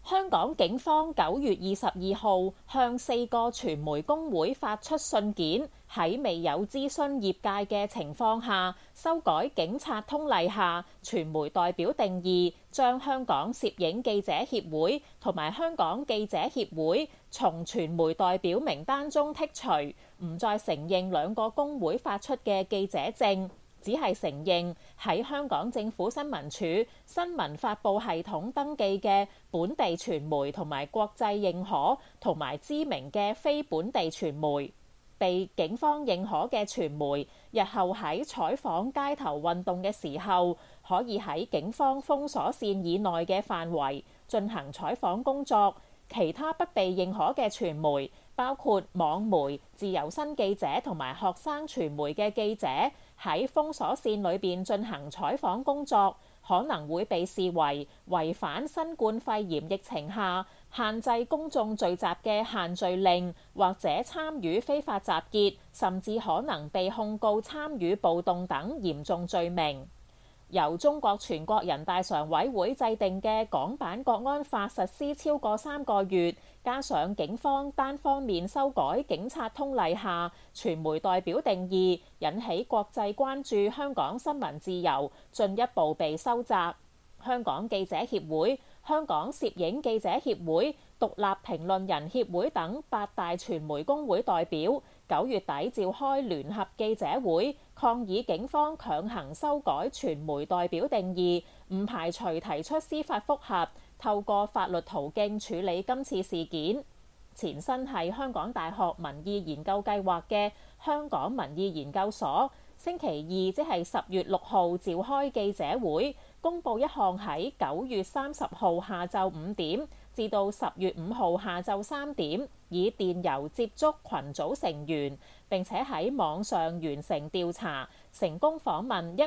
香港警方9月22號向4個傳媒工會發出信件，喺未有諮詢業界嘅情況下，修改警察通例下傳媒代表定義，將香港攝影記者協會同埋香港記者協會從傳媒代表名單中剔除，唔再承認兩個工會發出嘅記者證。只係承認喺香港政府新聞處新聞發布系統登記嘅本地傳媒同埋國際認可同埋知名嘅非本地傳媒。被警方認可嘅傳媒，日後喺採訪街頭運動嘅時候，可以喺警方封鎖線以內嘅範圍進行採訪工作。其他不被認可嘅傳媒，包括網媒、自由身記者同埋學生傳媒嘅記者，喺封鎖線裏邊進行採訪工作，可能會被視為違反新冠肺炎疫情下限制公眾聚集嘅限聚令，或者參與非法集結，甚至可能被控告參與暴動等嚴重罪名。由中國全國人大常委會制定嘅港版國安法實施超過3個月，加上警方單方面修改警察通例下傳媒代表定義，引起國際關注香港新聞自由進一步被收窄。香港記者協會、香港攝影記者協會、獨立評論人協會等8大傳媒工會代表9月底召開聯合記者會，抗議警方強行修改傳媒代表定義，唔排除提出司法覆核，透過法律途徑處理今次事件。前身係香港大學民意研究計劃嘅香港民意研究所，星期二即係10月6號召開記者會，公佈一項喺9月30號下晝5點至到10月5號下晝3點，以電郵接觸群組成員，並且喺網上完成調查，成功訪問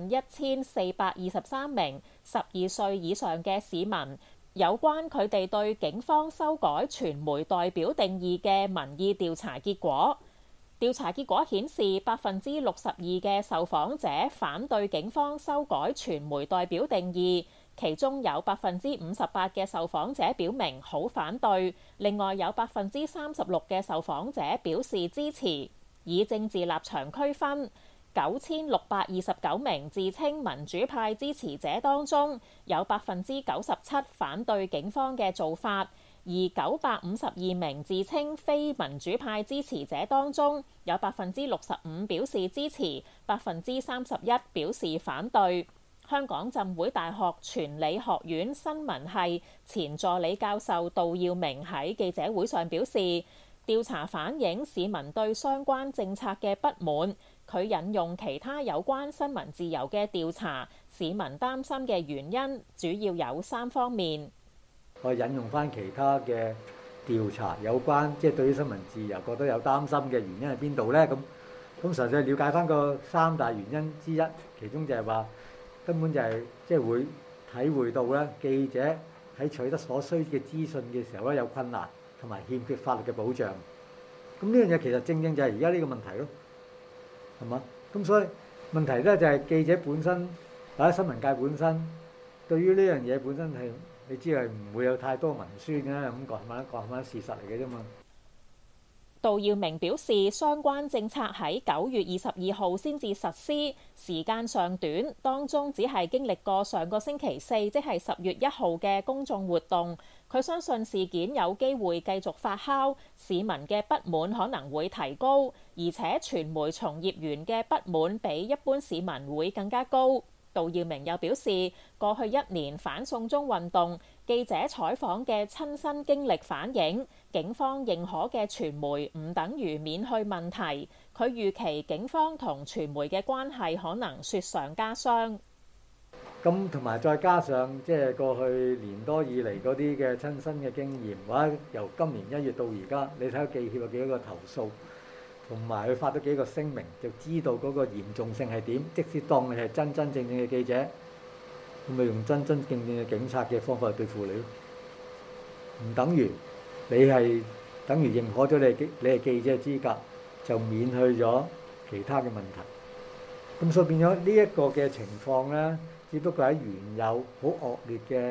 11423名12歲以上嘅市民，有關佢哋對警方修改傳媒代表定義嘅民意調查結果。調查結果顯示，62%嘅受訪者反對警方修改傳媒代表定義，其中有58%嘅受訪者表明好反對，另外有36%嘅受訪者表示支持。以政治立場區分，9629名自稱民主派支持者當中，有97%反對警方嘅做法。而952名自稱非民主派支持者當中，有65%表示支持，31%表示反對。香港浸會大學傳理學院新聞系前助理教授杜耀明喺記者會上表示，調查反映市民對相關政策嘅不滿。佢引用其他有關新聞自由嘅調查，市民擔心嘅原因主要有3方面。 我引用翻其他嘅調查有關，即係對於新聞自由覺得有擔心嘅原因喺邊度呢？咁實際了解翻個3大原因之一，其中就係話根本就係即係會體會到咧，記者喺取得所需嘅資訊嘅時候咧有困難，同埋欠缺法律嘅保障。咁呢樣嘢其實正正就係而家呢個問題咯，係嘛？咁所以問題咧就係記者本身或者新聞界本身對於呢樣嘢本身係。你知係唔會有太多文宣嘅，咁講翻事實嚟嘅啫嘛。 杜耀明表示，相關政策喺9月22號先至實施，時間上短，當中只係經歷過上個星期4，即係10月1號嘅公眾活動。佢相信事件有機會繼續發酵，市民嘅不滿可能會提高，而且傳媒從業員嘅不滿比一般市民會更加高。杜耀明又表示，過去1年反送中運動，記者採訪嘅親身經歷反映，警方認可嘅傳媒唔等於免去問題。佢預期警方同傳媒嘅關係可能雪上加霜。 咁同埋再加上即係過去年多以嚟嗰啲嘅親身嘅經驗，或者由今年1月到而家，你睇下記協有幾多個投訴，同埋佢發咗幾個聲明，就知道嗰個嚴重性係點。即使當你係真真正正嘅記者，咁咪用真真正正嘅警察嘅方法去對付你咯。唔等於你係等於認可咗你係記者嘅資格，就免去咗其他嘅問題。咁所以變咗呢一個嘅情況咧，只不過喺原有好惡劣嘅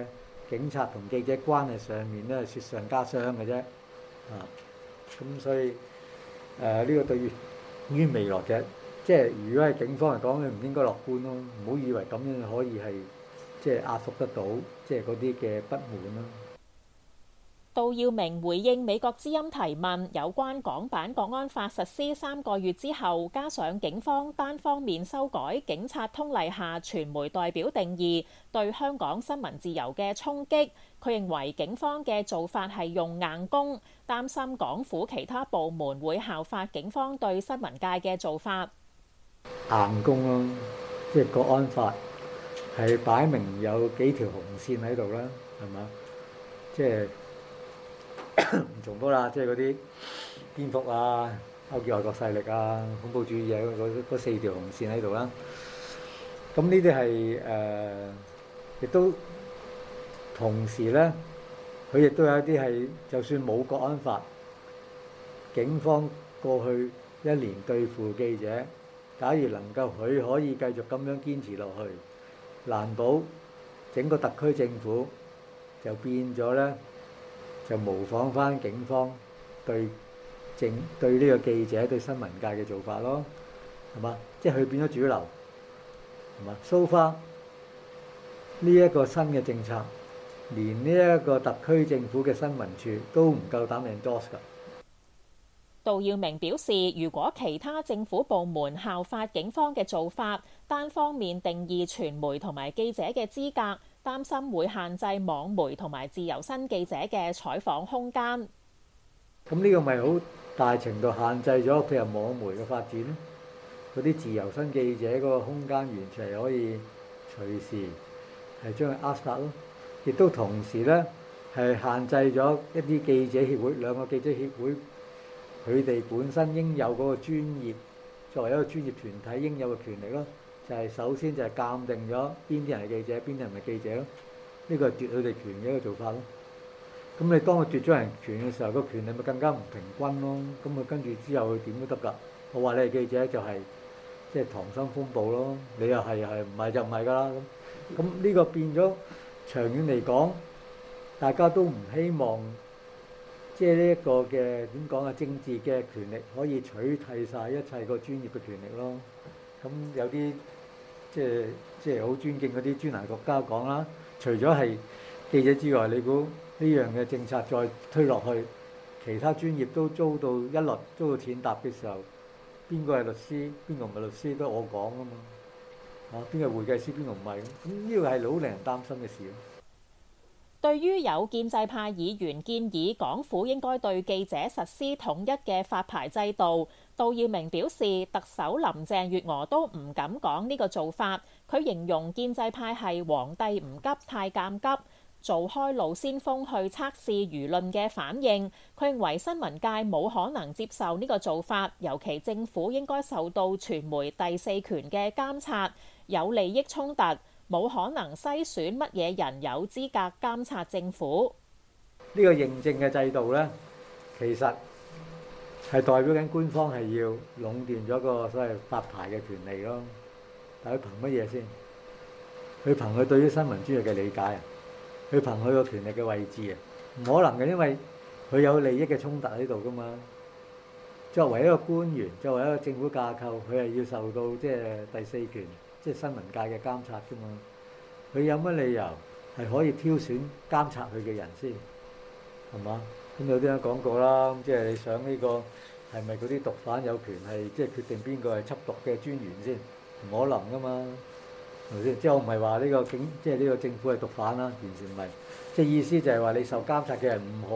警察同記者關係上面咧雪上加霜嘅啫。咁所以呢個對於未來嘅，即係如果係警方嚟講，你唔應該樂觀咯，唔好以為咁樣可以係即係壓服得到即係嗰啲嘅不滿啦。 杜耀明回應美國之音提問，有關港版國安法實施3個月之後，加上警方單方面修改警察通例下傳媒代表定義，對香港新聞自由嘅衝擊，佢認為警方嘅做法係用硬攻，擔心港府其他部門會效法警方對新聞界嘅做法。 硬攻咯，即係國安法係擺明有幾條紅線喺度啦，係嘛？即係唔重複啦，即係嗰啲顛覆啊、勾結外國勢力啊、恐怖主義啊嗰4條紅線喺度啦。咁呢啲係亦都同時咧，佢亦都有一啲係，就算冇國安法，警方過去1年對付記者，假如能夠佢可以繼續咁樣堅持落去，難保整個特區政府就變咗咧，就模仿翻警方對呢個記者對新聞界嘅做法咯，係嘛？即係佢變咗主流，係嘛？So far呢一個新嘅政策，連呢一個特區政府嘅新聞處都唔夠膽 endorse 㗎。 杜耀明表示，如果其他政府部門效法警方嘅做法，單方面定義傳媒同埋記者嘅資格，擔心會限制網媒同埋自由身記者嘅採訪空間。 咁呢個咪好大程度限制咗譬如網媒嘅發展咯。嗰啲自由身記者嗰個空間完全係可以隨時係將佢扼殺咯，亦都同時咧係限制咗一啲記者協會2個記者協會佢哋本身應有嗰個專業，作為一個專業團體應有嘅權力咯。就係首先就係鑑定咗邊啲人係記者，邊啲人唔係記者咯。呢個係奪佢哋權嘅一個做法咯。咁你當佢奪咗人權嘅時候，個權力咪更加唔平均咯。咁佢跟住之後佢點都得㗎。我話你係記者就係即係溏心風暴咯。你又係唔係就唔係㗎啦。咁呢個變咗長遠嚟講，大家都唔希望即係呢一個嘅點講啊，政治嘅權力可以取替晒一切個專業嘅權力咯。咁有啲即係好尊敬嗰啲專欄國家講啦，除咗係記者之外，你估呢樣嘅政策再推落去，其他專業都遭到一律遭到踐踏嘅時候，邊個係律師，邊個唔係律師都我講啊嘛。邊個係會計師，邊個唔係？咁呢個係好令人擔心嘅事。 對於有建制派議員建議港府應該對記者實施統一嘅發牌制度，杜耀明表示特首林鄭月娥都唔敢講呢個做法。佢形容建制派係皇帝唔急太監急，做開路先鋒去測試輿論嘅反應。佢認為新聞界冇可能接受呢個做法，尤其政府應該受到傳媒第4權嘅監察，有利益衝突，冇可能篩選乜嘢人有資格監察政府。 呢個認證嘅制度呢，其實係代表緊官方係要壟斷咗個所謂發牌嘅權利咯。但係佢憑乜嘢先？佢憑佢對於新聞專業嘅理解啊？佢憑佢個權力嘅位置啊？唔可能嘅，因為佢有利益嘅衝突喺度噶嘛。作為一個官員，作為一個政府架構，佢係要受到即係第4權，即係新聞界嘅監察噶嘛。佢有乜理由係可以挑選監察佢嘅人先？係嘛？咁有啲人講過啦，即係你想呢個係咪嗰啲毒販有權係即係決定邊個係緝毒嘅專員先？唔可能噶嘛，係咪先？即係我唔係話呢個即係呢個政府係毒販啦，完全唔係。即係意思就係話你受監察嘅人唔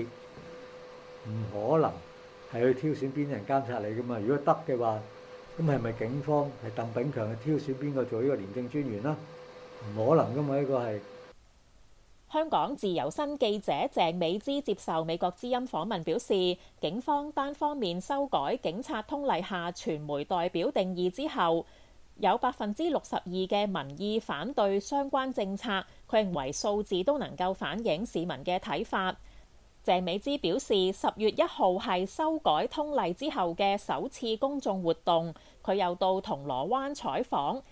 可能係去挑選邊啲人監察你噶嘛。如果得嘅話，咁係咪警方係鄧炳強去挑選邊個做呢個廉政專員啦？唔可能噶嘛，呢個係。 香港自由身記者鄭美芝接受美國之音訪問表示，警方單方面修改警察通例下傳媒代表定義之後，有62%嘅民意反對相關政策。佢認為數字都能夠反映市民嘅睇法。鄭美芝表示，10月1號係修改通例之後嘅首次公眾活動。佢又到銅鑼灣採訪，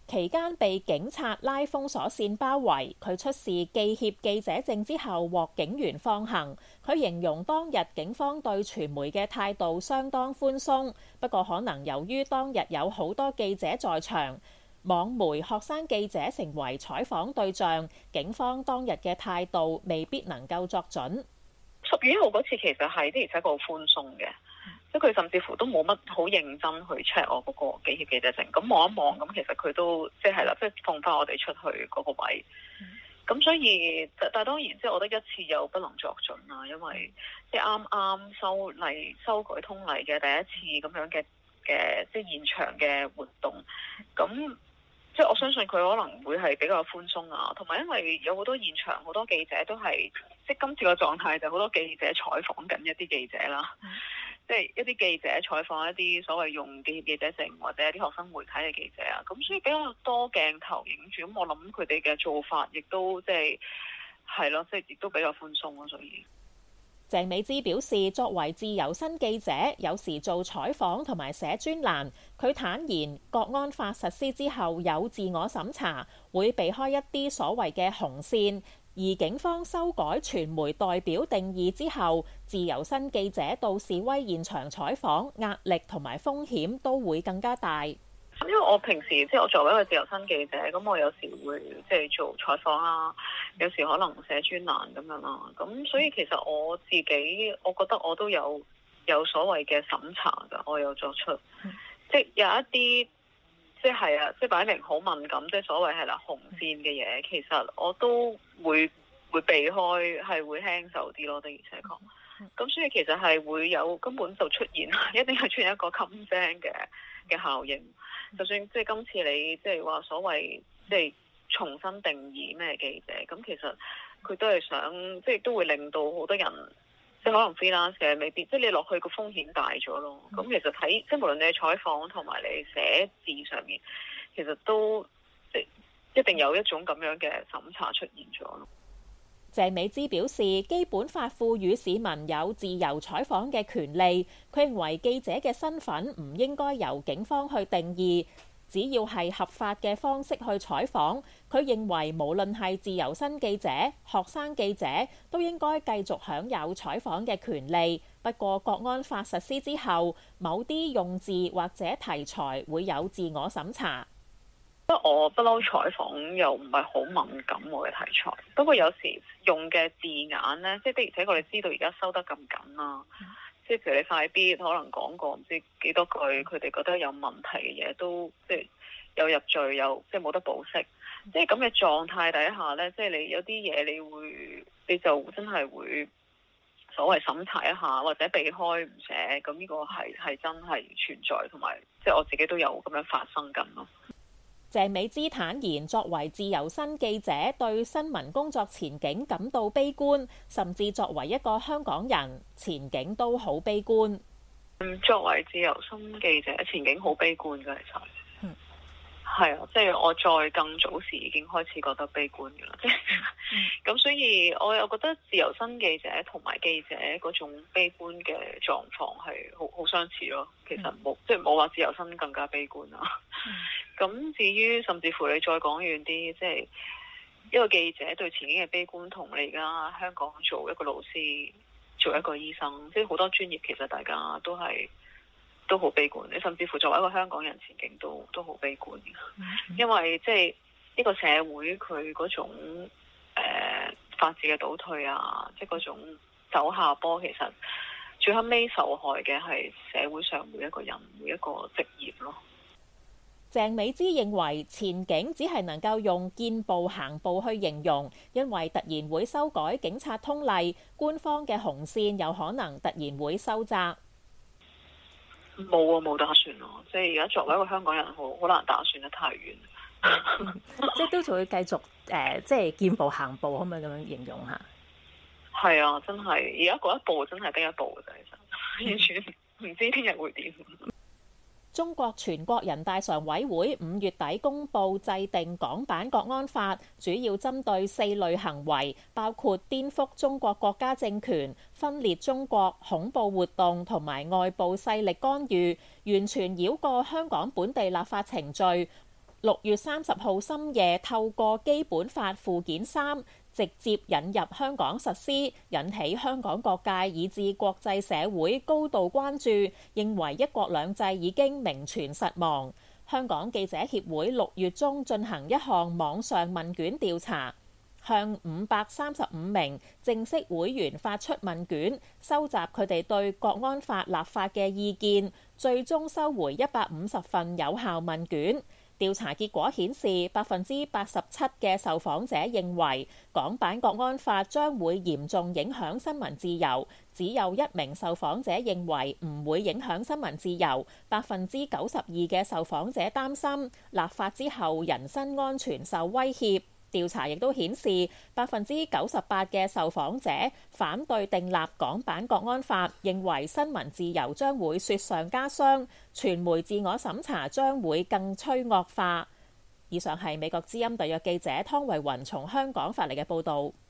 期間被警察拉封鎖線包圍，佢出示記協記者證之後獲警員放行。佢形容當日警方對傳媒嘅態度相當寬鬆，不過可能由於當日有好多記者在場，網媒、學生記者成為採訪對象，警方當日嘅態度未必能夠作準。 10月1號嗰次其實係的而且確好寬鬆嘅。即係佢甚至乎都冇乜好認真去 check 我嗰個記協記者證，咁望一望，咁其實佢都即係啦，即係放翻我哋出去嗰個位。咁所以，但係當然即係我覺得一次又不能作準啦，因為即係啱啱修改通例嘅第一次咁樣嘅即係現場嘅活動，咁即係我相信佢可能會係比較寬鬆啊，同埋因為有好多現場好多記者都係即係今次個狀態就好多記者採訪緊一啲記者啦。即係一啲記者採訪一啲所謂用記協記者證或者一啲學生媒體嘅記者啊，咁所以比較多鏡頭影住，咁我諗佢哋嘅做法亦都即係咯，即係亦都比較寬鬆咯。所以鄭美芝表示，作為自由身記者，有時做採訪同埋寫專欄，佢坦言國安法實施之後有自我審查，會避開一啲所謂嘅紅線。而警方修改傳媒代表定義之後，自由身記者到示威現場採訪，壓力同埋風險都會更加大。 因為我平時即係我作為一個自由身記者，咁我有時會即係做採訪啦，有時可能寫專欄咁樣啦。咁所以其實我自己，我覺得我都有所謂嘅審查㗎，我有作出，即係有一啲。即係啊，即係擺明好敏感，即係所謂係啦紅線嘅嘢，其實我都會避開，係會輕手啲咯，的而且確。咁所以其實係會有根本就出現，一定係出現一個禁聲嘅效應。就算即係今次你即係話所謂即係重新定義咩記者，咁其實佢都係想即係都會令到好多人。即係可能 freelance 嘅未必，即係你落去個風險大咗咯。咁其實睇即係無論你係採訪同埋你寫字上面，其實都即係一定有一種咁樣嘅審查出現咗咯。 鄭美芝表示，基本法賦予市民有自由採訪嘅權利，佢認為記者嘅身份唔應該由警方去定義。只要係合法嘅方式去採訪，佢認為無論係自由身記者、學生記者，都應該繼續享有採訪嘅權利。不過國安法實施之後，某啲用字或者題材會有自我審查。 我不嬲採訪又唔係好敏感我嘅題材，不過有時用嘅字眼呢，即係的而且確你知道而家收得咁緊啦。即係譬如你快必可能講過唔知幾多句，佢哋覺得有問題嘅嘢都即係有入罪，有即係冇得保釋。即係咁嘅狀態底下呢，即係你有啲嘢你就真係會所謂審查一下，或者避開唔寫。咁呢個係真係存在，同埋即係我自己都有咁樣發生緊咯。 鄭美芝坦言，作為自由身記者，對新聞工作前景感到悲觀，甚至作為一個香港人，前景都好悲觀。 作為自由身記者，前景好悲觀嘅，其實。係啊，即係我再更早時已經開始覺得悲觀嘅啦，即係咁，所以我又覺得自由身記者同埋記者嗰種悲觀嘅狀況係好相似咯。其實即係冇話自由身更加悲觀啦。咁至於甚至乎你再講遠啲，即係一個記者對前景嘅悲觀，同你而家香港做一個老師、做一個醫生，即係好多專業其實大家都好悲觀，你甚至乎作為一個香港人，前景都好悲觀嘅，因為即係呢個社會佢嗰種法治嘅倒退啊，即係嗰種走下坡，其實最後尾受害嘅係社會上每一個人、每一個職業咯。 鄭美芝認為前景只係能夠用見步行步去形容，因為突然會修改警察通例，官方嘅紅線有可能突然會收窄。 冇打算咯，即係而家作為一個香港人，好難打算得太遠。 即係都仲會繼續即係見步行步，可唔可以咁樣形容下？ 係啊，真係而家嗰一步真係得一步嘅啫，其實完全唔知聽日會點。 中國全國人大常委會5月底公布制定港版國安法，主要針對4類行為，包括顛覆中國國家政權、分裂中國、恐怖活動同埋外部勢力干預，完全繞過香港本地立法程序。 6月30號深夜透過基本法附件3直接引入香港實施，引起香港各界以至國際社會高度關注，認為一國兩制已經名存實亡。香港記者協會6月中進行一項網上問卷調查，向535名正式會員發出問卷，收集佢哋對國安法立法嘅意見，最終收回150份有效問卷。調查結果顯示，87%嘅受訪者認為港版國安法將會嚴重影響新聞自由，只有1名受訪者認為唔會影響新聞自由。92%嘅受訪者擔心立法之後人身安全受威脅。調查亦都顯示，98%嘅受訪者反對訂立港版國安法，認為新聞自由將會雪上加霜，傳媒自我審查將會更趨惡化。以上係美國之音特約記者湯慧雲從香港發嚟嘅報導。